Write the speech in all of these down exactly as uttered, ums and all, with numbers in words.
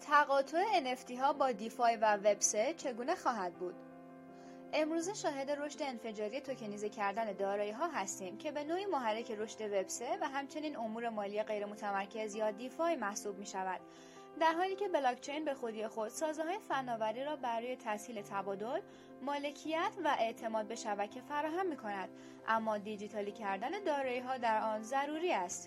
تقاطع ان اف تی ها با دیفای و وب سه چگونه خواهد بود؟ امروزه شاهد رشد انفجاری توکنیزه کردن دارایی ها هستیم که به نوعی محرک رشد وب سه و همچنین امور مالی غیر متمرکز یا دیفای محسوب می شود. در حالی که بلاکچین به خودی خود سازه‌های فناوری را برای تسهیل تبادل، مالکیت و اعتماد به شبکه فراهم می کند، اما دیجیتالی کردن دارایی ها در آن ضروری است.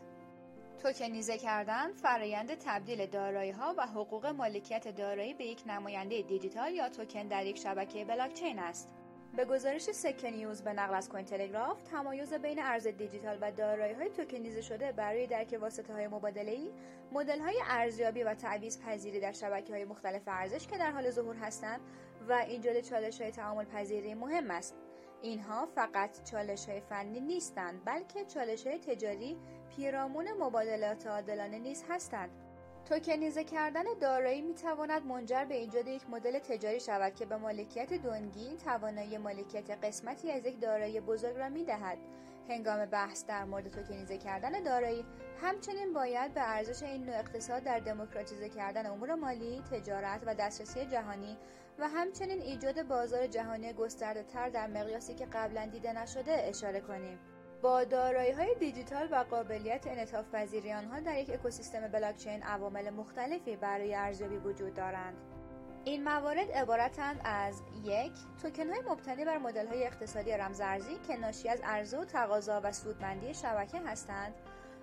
توکنیزه کردن فرآیند تبدیل دارایی‌ها و حقوق مالکیت دارایی به یک نماینده دیجیتال یا توکن در یک شبکه بلاکچین است. به گزارش سکه نیوز به نقل از کوین تلگراف، تمایز بین ارز دیجیتال و دارایی‌های توکنیزه شده برای درک واسطه‌های مبادله‌ای، مدل‌های ارزیابی و تعویض پذیری در شبکه‌های مختلف ارزش که در حال ظهور هستند و ایجاد چالش‌های تعامل پذیری مهم است. اینها فقط چالش‌های فنی نیستند، بلکه چالش‌های تجاری پیرامون مبادلات عادلانه نیز هستند. توکنیزه کردن دارایی می‌تواند منجر به ایجاد یک مدل تجاری شود که به مالکیت دونگی توانایی مالکیت قسمتی از یک دارایی بزرگ را می‌دهد. هنگام بحث در مورد توکنیزه کردن دارایی، همچنین باید به ارزش این نوع اقتصاد در دموکراتیزه کردن امور مالی، تجارت و دسترسی جهانی و همچنین ایجاد بازار جهانی گسترده‌تر در مقیاسی که قبلا دیده نشده اشاره کنیم. با دارایی‌های دیجیتال و قابلیت انعطاف پذیری آنها در یک اکوسیستم بلاکچین عوامل مختلفی برای ارزیابی وجود دارند. این موارد عبارتند از یک توکن‌های مبتنی بر مدل‌های اقتصادی رمزارزی که ناشی از عرضه و تقاضا و سودمندی شبکه هستند.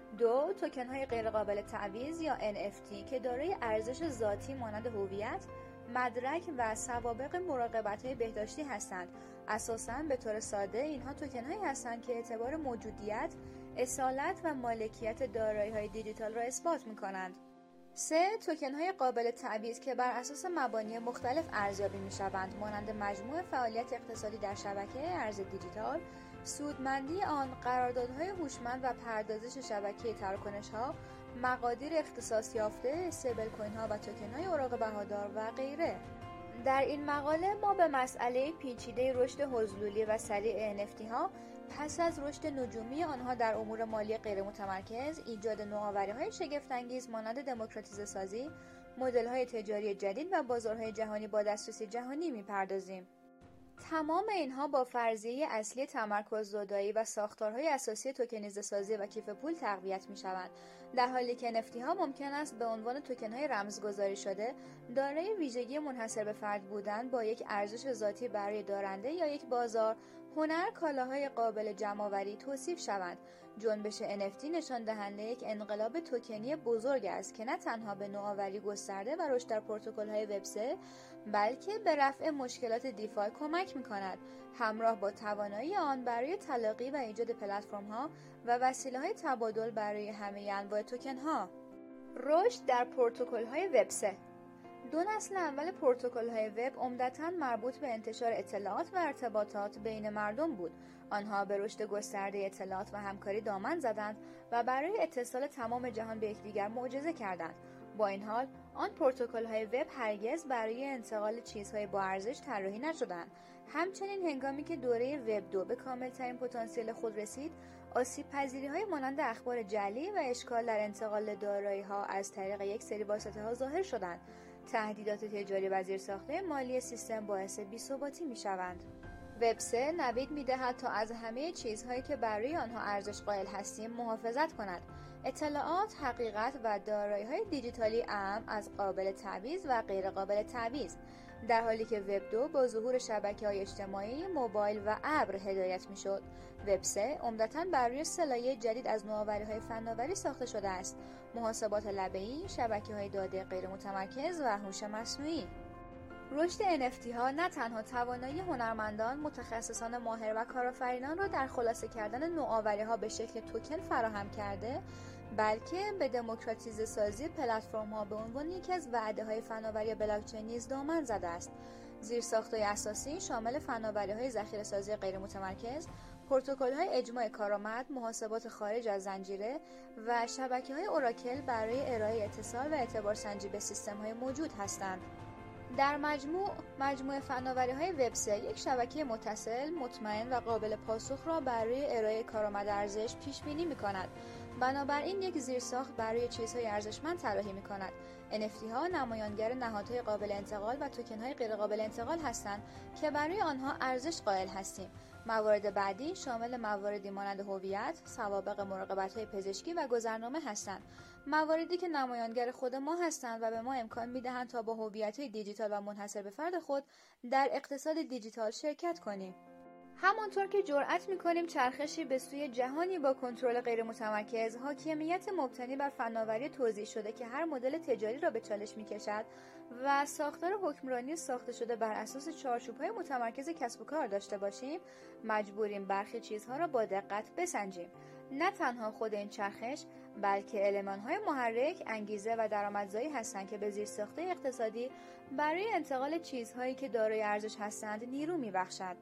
دو توکن‌های غیرقابل تعویض یا ان اف تی که دارای ارزش ذاتی مانند هویت، مدرک و سوابق مراقبت‌های بهداشتی هستند. اساساً به طور ساده اینها توکن‌هایی هستند که اعتبار موجودیت، اصالت و مالکیت دارایی‌های دیجیتال را اثبات می‌کنند. سه توکن‌های قابل تعویض که بر اساس مبانی مختلف ارزیابی می‌شوند، مانند مجموع فعالیت اقتصادی در شبکه ارز دیجیتال، سودمندی آن، قراردادهای هوشمند و پردازش شبکه تراکنش‌ها، مقادیر اختصاص یافته، استیبل کوین‌ها و توکن‌های اوراق بهادار و غیره. در این مقاله ما به مسئله پیچیده رشد حضوری و سریع ان اف تی ها پس از رشد نجومی آنها در امور مالی غیر متمرکز، ایجاد نوآوری‌های شگفت‌انگیز مانند دموکراتیزه سازی، مدل‌های تجاری جدید و بازارهای جهانی با دسترسی جهانی می‌پردازیم. تمام اینها با فرضیه اصلی تمرکز زدایی و ساختارهای اساسی توکنیزه سازی و کیف پول تقویت می شوند، در حالی که ان اف تی ها ممکن است به عنوان توکن‌های رمزگذاری شده دارای ویژگی منحصر به فرد بودن با یک ارزش ذاتی برای دارنده یا یک بازار، هنر، کالاهای قابل جمع‌آوری توصیف شوند. جنبش ان اف تی نشان دهنده یک انقلاب توکنی بزرگ است که نه تنها به نوآوری گسترده و رشد در پروتکل‌های وب سه، بلکه به رفع مشکلات دیفای کمک می‌کند، همراه با توانایی آن برای تلاقی و ایجاد پلتفرم‌ها و وسیله‌های تبادل برای همه انواع توکن‌ها. رشد در پروتکل‌های وب سه. دو نسل اول پروتکل‌های وب عمدتاً مربوط به انتشار اطلاعات و ارتباطات بین مردم بود. آنها به رشد گسترده اطلاعات و همکاری دامن زدند و برای اتصال تمام جهان به یکدیگر معجزه کردند. با این حال، آن پروتکل‌های وب هرگز برای انتقال چیزهای با ارزش طراحی نشدند. همچنین هنگامی که دوره وب دو به کاملترین پتانسیل خود رسید، آسیب پذیری‌های مانند اخبار جعلی و اشکال در انتقال دارایی‌ها از طریق یک سری واسطه‌ها ظاهر شدند. تهدیدات تجاری و زیرساخت‌های مالی سیستم باعث بی‌ثباتی می‌شوند. وب سه نوید می‌دهد تا از همه چیزهایی که برای آنها ارزش قائل هستیم محافظت کند. اطلاعات، حقیقت و دارایی‌های دیجیتالی اعم از قابل تعویض و غیر قابل تعویض، در حالی که وب دو با ظهور شبکه‌های اجتماعی، موبایل و ابر هدایت می‌شد. وب سه عمدتاً بر روی سلایه جدید از نوآوری‌های فناوری ساخته شده است: محاسبات لبه‌ای، شبکه‌های داده غیر متمرکز و هوش مصنوعی. رشد ان اف تی ها نه تنها توانایی هنرمندان، متخصصان ماهر و کارآفرینان را در خلاصه کردن نوآوری‌ها به شکل توکن فراهم کرده، بلکه به دموکراتیزه سازی پلتفرم‌ها به عنوان یکی از وعده‌های فناوری بلاکچین نیز دامن زده است. زیرساخت‌های اساسی شامل فناوری‌های ذخیره‌سازی غیر متمرکز، پروتکل‌های اجماع کارآمد، محاسبات خارج از زنجیره و شبکه‌های اوراکل برای ارائه اتصال و اعتبارسنجی به سیستم‌های موجود هستند. در مجموع، مجموعه فناوری‌های وب سه یک شبکه متصل، مطمئن و قابل پاسخ را برای ارائه کارآمد ارزش پیش بینی می‌کند. بنابراین یک زیرساخت برای چیزهای ارزشمند طراحی می‌کند. ان اف تی ها نمایانگر نهادهای قابل انتقال و توکن‌های غیرقابل انتقال هستند که برای آنها ارزش قائل هستیم. موارد بعدی شامل مواردی مانند هویت، سوابق مراقبت‌های پزشکی و گذرنامه هستند. مواردی که نمایانگر خود ما هستند و به ما امکان می‌دهند تا با هویت‌های دیجیتال و منحصر به فرد خود در اقتصاد دیجیتال شرکت کنیم. همانطور که جرأت می‌کنیم چرخشی به سوی جهانی با کنترل غیر متمرکز، حاکمیت مبتنی بر فناوری توزیع شده که هر مدل تجاری را به چالش می‌کشد و ساختار حکمرانی ساخته شده بر اساس چارچوب‌های متمرکز کسب و کار داشته باشیم، مجبوریم برخی چیزها را با دقت بسنجیم. نه تنها خود این چرخش، بلکه المان‌های محرک، انگیزه و درآمدزایی هستند که به زیرساخت‌های اقتصادی برای انتقال چیزهایی که دارای ارزش هستند نیرو می‌بخشد.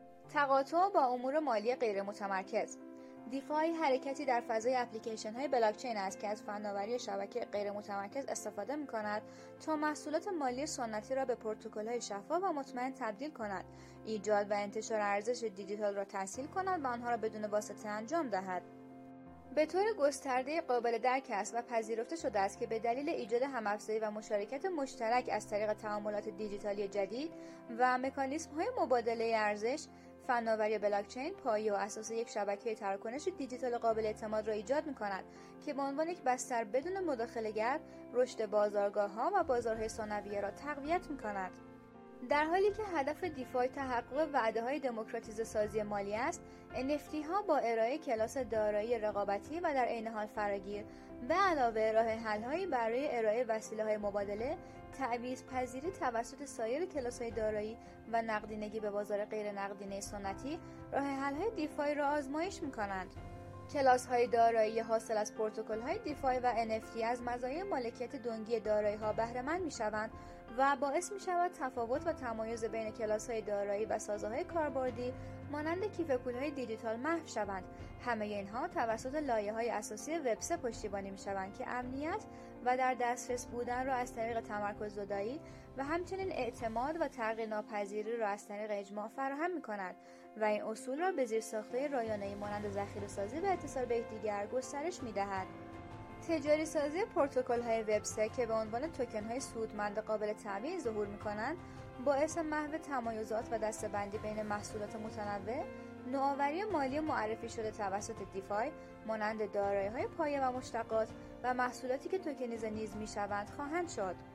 تقاطع با امور مالی غیر متمرکز. دیفای حرکتی در فضای اپلیکیشن های بلاکچین است که از فناوری شبکه غیر متمرکز استفاده می کند تا محصولات مالی سنتی را به پروتکل های شفاف و مطمئن تبدیل کند، ایجاد و انتشار ارزش دیجیتال را تسهیل کند و آنها را بدون واسطه انجام دهد. به طور گسترده قابل درک است و پذیرفته شده است که به دلیل ایجاد هم‌افزایی و مشارکت مشترک از طریق تعاملات دیجیتالی جدید و مکانیزم‌های مبادله ارزش، فناوری بلاکچین پایه و اساس یک شبکه تراکنش دیجیتال قابل اعتماد را ایجاد می‌کند که به عنوان یک بستر بدون مداخله‌گر رشد بازارگاه‌ها و بازارهای ثانویه را تقویت می‌کند. در حالی که هدف دیفای تحقق وعده‌های دموکراتیزه سازی مالی است، ان اف تی ها با ارائه کلاس دارایی رقابتی و در عین حال فراگیر به علاوه راه حل‌هایی برای ارائه وسیله‌های مبادله، تعویض پذیری توسط سایر کلاس‌های دارایی و نقدینگی به بازار غیر نقدینه سنتی، راه حل‌های دیفای را آزمایش می‌کنند. کلاس‌های دارایی حاصل از پروتکل‌های دیفای و ان اف تی از مزایای مالکیت دنگی دارایی‌ها بهره‌مند می‌شوند و باعث می‌شود تفاوت و تمایز بین کلاس‌های دارایی و سازه‌های کاربردی مانند کیف پول‌های دیجیتال محو شوند. همه اینها توسط لایه‌های اساسی وب سه پشتیبانی می‌شوند که امنیت و در دسترس بودن را از طریق تمرکز زدایی و همچنین اعتماد و تغییر ناپذیری را از طریق اجماع فراهم می‌کند و این اصول را به زیرساخت‌های رایانه‌ای مانند ذخیره‌سازی و اتصال به یکدیگر گسترش می‌دهد. تجاری سازی پروتکل‌های وب سه که به عنوان توکن‌های سودمند قابل تعویض ظهور می‌کنند، باعث محو تمایزات و دسته‌بندی بین محصولات متنوع، نوآوری مالی معرفی شده توسط دیفای مانند دارایی‌های پایه و مشتقات و محصولاتی که توکنیزه نیز می‌شوند خواهند شد.